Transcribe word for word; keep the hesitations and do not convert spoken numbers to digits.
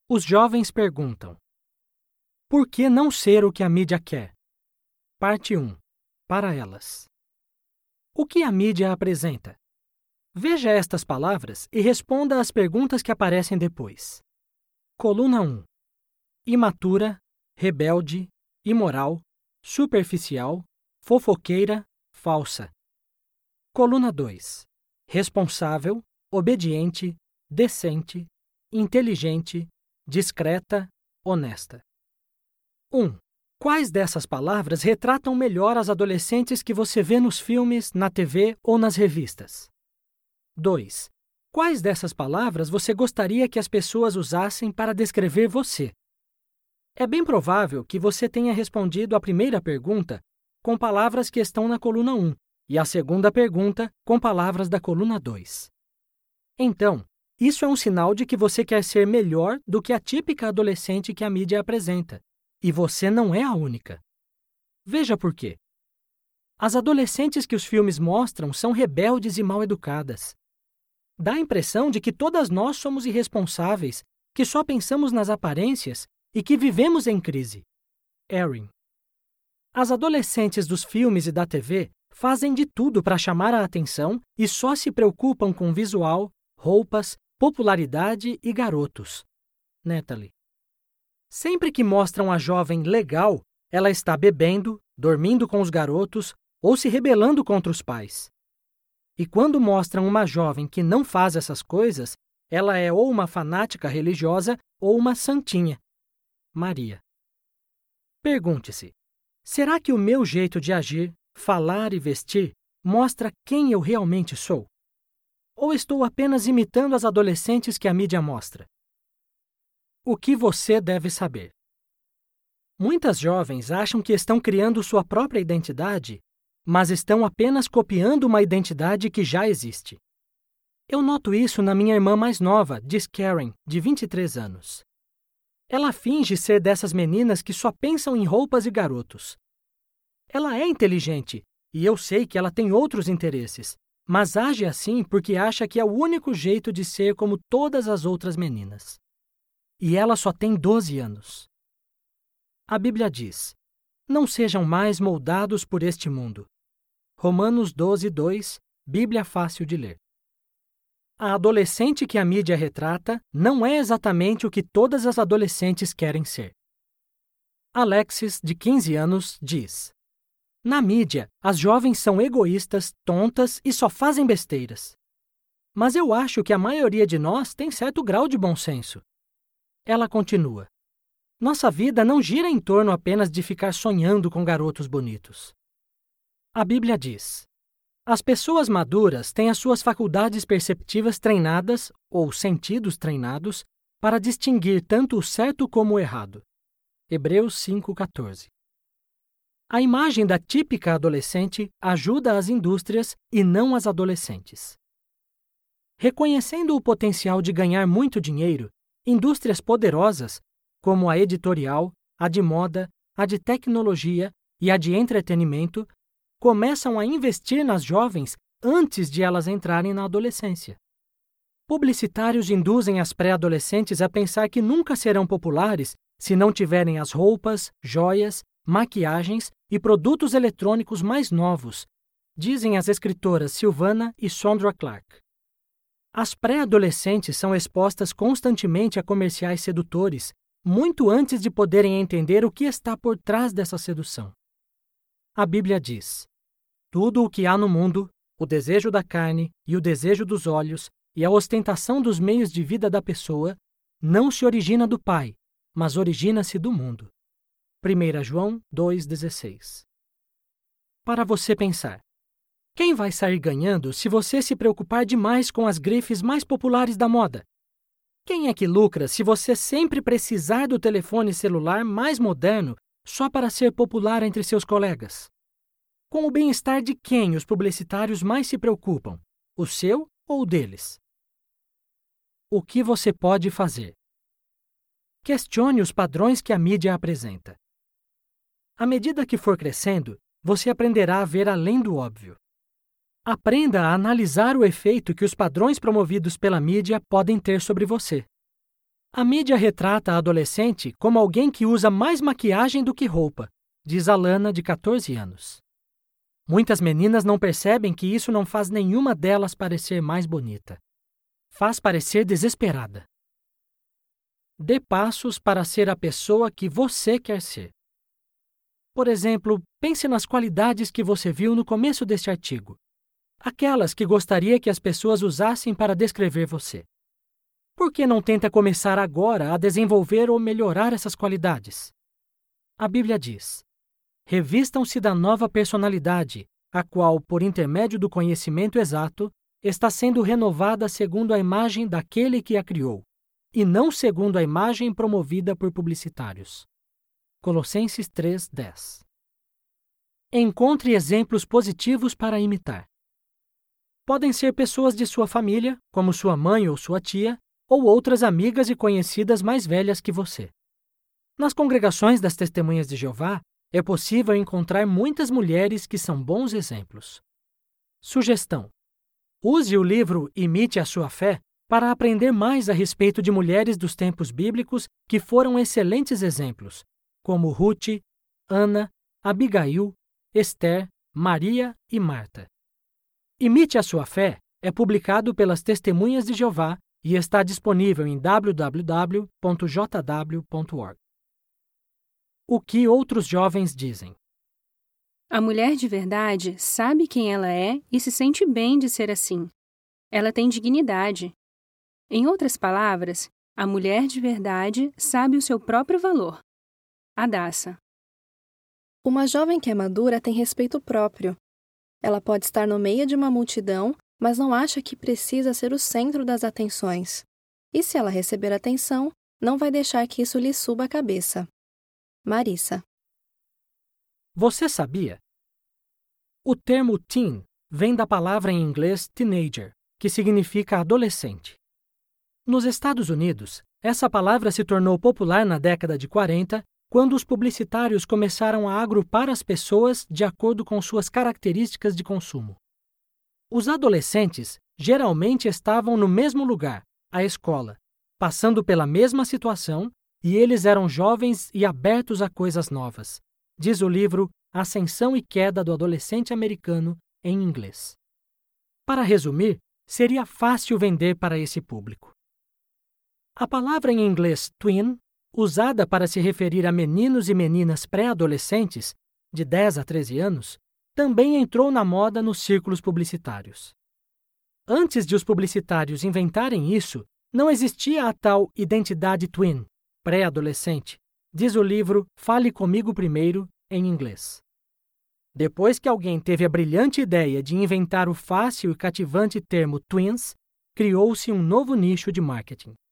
Os jovens perguntam: por que não ser o que a mídia quer? Parte um. Para elas. O que a mídia apresenta? Veja estas palavras e responda às perguntas que aparecem depois. Coluna um. Imatura, rebelde, imoral, superficial, fofoqueira, falsa. Coluna dois. Responsável, obediente, decente, inteligente, discreta, honesta. um. Quais dessas palavras retratam melhor as adolescentes que você vê nos filmes, na T V ou nas revistas? dois. Quais dessas palavras você gostaria que as pessoas usassem para descrever você? É bem provável que você tenha respondido a primeira pergunta com palavras que estão na coluna um e a segunda pergunta com palavras da coluna dois. Então, isso é um sinal de que você quer ser melhor do que a típica adolescente que a mídia apresenta. E você não é a única. Veja por quê. As adolescentes que os filmes mostram são rebeldes e mal educadas. Dá a impressão de que todas nós somos irresponsáveis, que só pensamos nas aparências e que vivemos em crise. Erin. As adolescentes dos filmes e da T V fazem de tudo para chamar a atenção e só se preocupam com visual, roupas, popularidade e garotos. Natalie. Sempre que mostram a jovem legal, ela está bebendo, dormindo com os garotos ou se rebelando contra os pais. E quando mostram uma jovem que não faz essas coisas, ela é ou uma fanática religiosa ou uma santinha. Maria. Pergunte-se: será que o meu jeito de agir, falar e vestir mostra quem eu realmente sou? Ou estou apenas imitando as adolescentes que a mídia mostra? O que você deve saber? Muitas jovens acham que estão criando sua própria identidade, mas estão apenas copiando uma identidade que já existe. Eu noto isso na minha irmã mais nova, diz Karen, de vinte e três anos. Ela finge ser dessas meninas que só pensam em roupas e garotos. Ela é inteligente, e eu sei que ela tem outros interesses, mas age assim porque acha que é o único jeito de ser como todas as outras meninas. E ela só tem doze anos. A Bíblia diz: não sejam mais moldados por este mundo. Romanos doze, dois, Bíblia fácil de ler. A adolescente que a mídia retrata não é exatamente o que todas as adolescentes querem ser. Alexis, de quinze anos, diz: na mídia, as jovens são egoístas, tontas e só fazem besteiras. Mas eu acho que a maioria de nós tem certo grau de bom senso. Ela continua: nossa vida não gira em torno apenas de ficar sonhando com garotos bonitos. A Bíblia diz: as pessoas maduras têm as suas faculdades perceptivas treinadas, ou sentidos treinados, para distinguir tanto o certo como o errado. Hebreus cinco, quatorze. A imagem da típica adolescente ajuda as indústrias e não as adolescentes. Reconhecendo o potencial de ganhar muito dinheiro, indústrias poderosas, como a editorial, a de moda, a de tecnologia e a de entretenimento, começam a investir nas jovens antes de elas entrarem na adolescência. Publicitários induzem as pré-adolescentes a pensar que nunca serão populares se não tiverem as roupas, joias, maquiagens e produtos eletrônicos mais novos, dizem as escritoras Silvana e Sondra Clark. As pré-adolescentes são expostas constantemente a comerciais sedutores, muito antes de poderem entender o que está por trás dessa sedução. A Bíblia diz: tudo o que há no mundo, o desejo da carne e o desejo dos olhos e a ostentação dos meios de vida da pessoa, não se origina do Pai, mas origina-se do mundo. primeira João dois, dezesseis. Para você pensar: quem vai sair ganhando se você se preocupar demais com as grifes mais populares da moda? Quem é que lucra se você sempre precisar do telefone celular mais moderno só para ser popular entre seus colegas? Com o bem-estar de quem os publicitários mais se preocupam? O seu ou o deles? O que você pode fazer? Questione os padrões que a mídia apresenta. À medida que for crescendo, você aprenderá a ver além do óbvio. Aprenda a analisar o efeito que os padrões promovidos pela mídia podem ter sobre você. A mídia retrata a adolescente como alguém que usa mais maquiagem do que roupa, diz Alana, de catorze anos. Muitas meninas não percebem que isso não faz nenhuma delas parecer mais bonita. Faz parecer desesperada. Dê passos para ser a pessoa que você quer ser. Por exemplo, pense nas qualidades que você viu no começo deste artigo. Aquelas que gostaria que as pessoas usassem para descrever você. Por que não tenta começar agora a desenvolver ou melhorar essas qualidades? A Bíblia diz: revistam-se da nova personalidade, a qual, por intermédio do conhecimento exato, está sendo renovada segundo a imagem daquele que a criou, e não segundo a imagem promovida por publicitários. Colossenses três, dez. Encontre exemplos positivos para imitar. Podem ser pessoas de sua família, como sua mãe ou sua tia, ou outras amigas e conhecidas mais velhas que você. Nas congregações das Testemunhas de Jeová, é possível encontrar muitas mulheres que são bons exemplos. Sugestão: use o livro Imite a Sua Fé para aprender mais a respeito de mulheres dos tempos bíblicos que foram excelentes exemplos, como Ruth, Ana, Abigail, Esther, Maria e Marta. Imite a Sua Fé é publicado pelas Testemunhas de Jeová e está disponível em w w w ponto j w ponto org. O que outros jovens dizem? A mulher de verdade sabe quem ela é e se sente bem de ser assim. Ela tem dignidade. Em outras palavras, a mulher de verdade sabe o seu próprio valor. Adassa. Uma jovem que é madura tem respeito próprio. Ela pode estar no meio de uma multidão, mas não acha que precisa ser o centro das atenções. E se ela receber atenção, não vai deixar que isso lhe suba a cabeça. Marissa. Você sabia? O termo teen vem da palavra em inglês teenager, que significa adolescente. Nos Estados Unidos, essa palavra se tornou popular na década de quarenta, quando os publicitários começaram a agrupar as pessoas de acordo com suas características de consumo. Os adolescentes geralmente estavam no mesmo lugar, a escola, passando pela mesma situação, e eles eram jovens e abertos a coisas novas, diz o livro Ascensão e Queda do Adolescente Americano, em inglês. Para resumir, seria fácil vender para esse público. A palavra em inglês tween, usada para se referir a meninos e meninas pré-adolescentes, de dez a treze anos, também entrou na moda nos círculos publicitários. Antes de os publicitários inventarem isso, não existia a tal identidade tween, pré-adolescente, diz o livro Fale Comigo Primeiro, em inglês. Depois que alguém teve a brilhante ideia de inventar o fácil e cativante termo tweens, criou-se um novo nicho de marketing.